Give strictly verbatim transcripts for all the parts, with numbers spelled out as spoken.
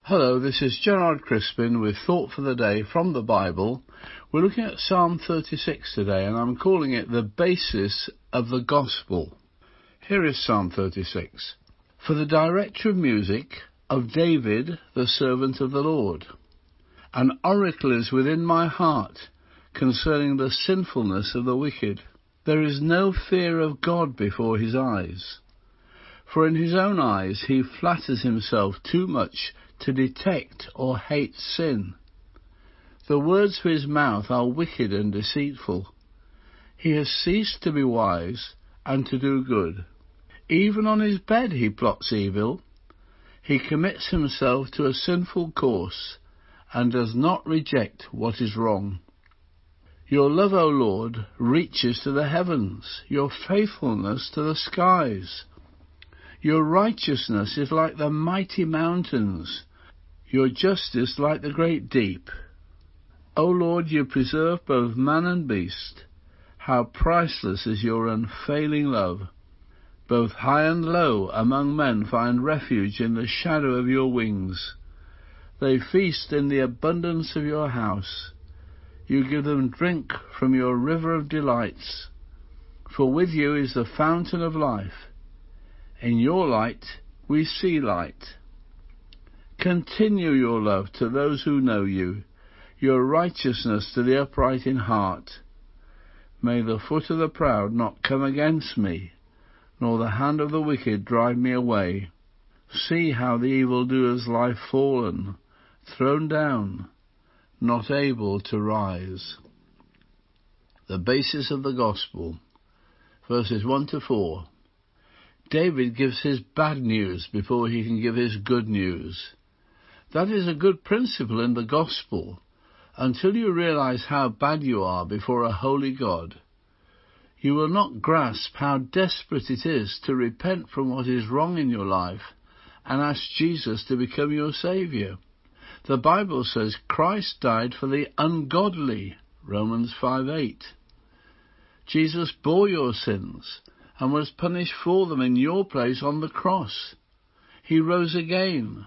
Hello, this is Gerard Crispin with Thought for the Day from the Bible. We're looking at Psalm thirty-six today, and I'm calling it the basis of the gospel. Here is Psalm thirty-six. For the director of music, of David, the servant of the Lord. An oracle is within my heart concerning the sinfulness of the wicked. There is no fear of God before his eyes. For in his own eyes he flatters himself too much to detect or hate sin. The words of his mouth are wicked and deceitful. He has ceased to be wise and to do good. Even on his bed he plots evil. He commits himself to a sinful course and does not reject what is wrong. Your love, O Lord, reaches to the heavens, your faithfulness to the skies. Your righteousness is like the mighty mountains, your justice like the great deep. O Lord, you preserve both man and beast. How priceless is your unfailing love. Both high and low among men find refuge in the shadow of your wings. They feast in the abundance of your house. You give them drink from your river of delights. For with you is the fountain of life. In your light we see light. Continue your love to those who know you, your righteousness to the upright in heart. May the foot of the proud not come against me, nor the hand of the wicked drive me away. See how the evildoers lie fallen, thrown down, not able to rise. The basis of the gospel, verses one to four. David gives his bad news before he can give his good news. That is a good principle in the gospel. Until you realize how bad you are before a holy God, you will not grasp how desperate it is to repent from what is wrong in your life and ask Jesus to become your Saviour. The Bible says Christ died for the ungodly, Romans five eight. Jesus bore your sins and was punished for them in your place on the cross. He rose again.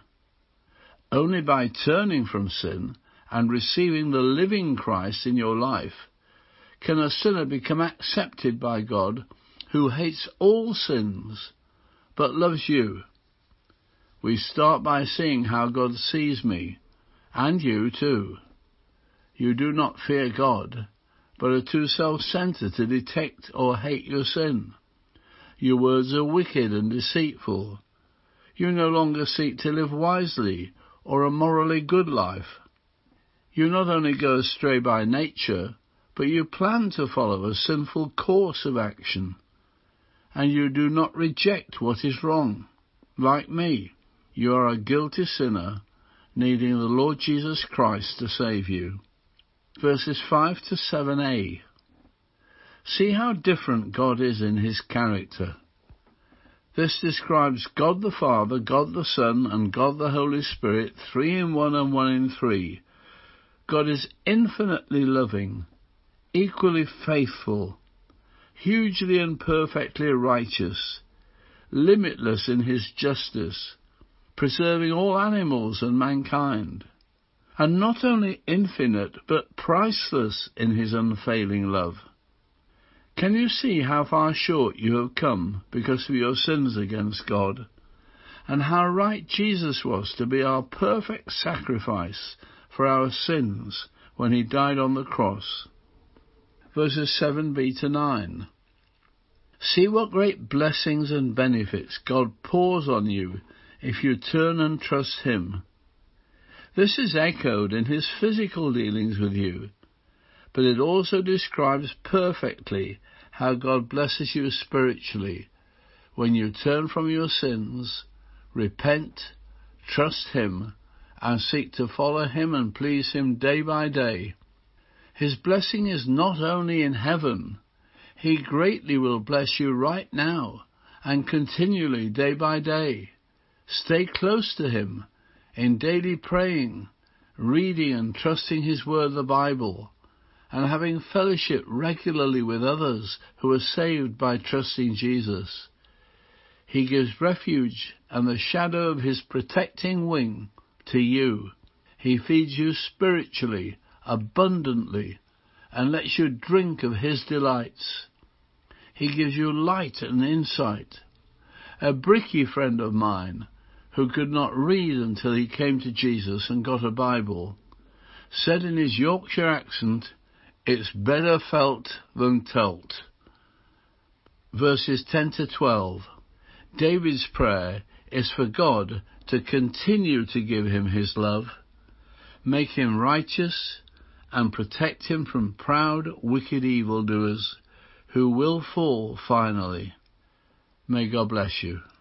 Only by turning from sin and receiving the living Christ in your life can a sinner become accepted by God, who hates all sins but loves you. We start by seeing how God sees me, and you too. You do not fear God, but are too self-centered to detect or hate your sin. Your words are wicked and deceitful. You no longer seek to live wisely or a morally good life. You not only go astray by nature, but you plan to follow a sinful course of action. And you do not reject what is wrong. Like me, you are a guilty sinner, needing the Lord Jesus Christ to save you. Verses five to seven a. See how different God is in his character. This describes God the Father, God the Son, and God the Holy Spirit, three in one and one in three. God is infinitely loving, equally faithful, hugely and perfectly righteous, limitless in his justice, preserving all animals and mankind, and not only infinite but priceless in his unfailing love. Can you see how far short you have come because of your sins against God, and how right Jesus was to be our perfect sacrifice for our sins when he died on the cross? Verses seven b to nine. See what great blessings and benefits God pours on you if you turn and trust him. This is echoed in his physical dealings with you, but it also describes perfectly how God blesses you spiritually when you turn from your sins, repent, trust him, and seek to follow him and please him day by day. His blessing is not only in heaven. He greatly will bless you right now and continually day by day. Stay close to him in daily praying, reading and trusting his word, the Bible, and having fellowship regularly with others who are saved by trusting Jesus. He gives refuge and the shadow of his protecting wing to you. He feeds you spiritually, abundantly, and lets you drink of his delights. He gives you light and insight. A bricky friend of mine, who could not read until he came to Jesus and got a Bible, said in his Yorkshire accent, "It's better felt than telt." Verses ten to twelve. David's prayer is for God to continue to give him his love, make him righteous, and protect him from proud, wicked evildoers who will fall finally. May God bless you.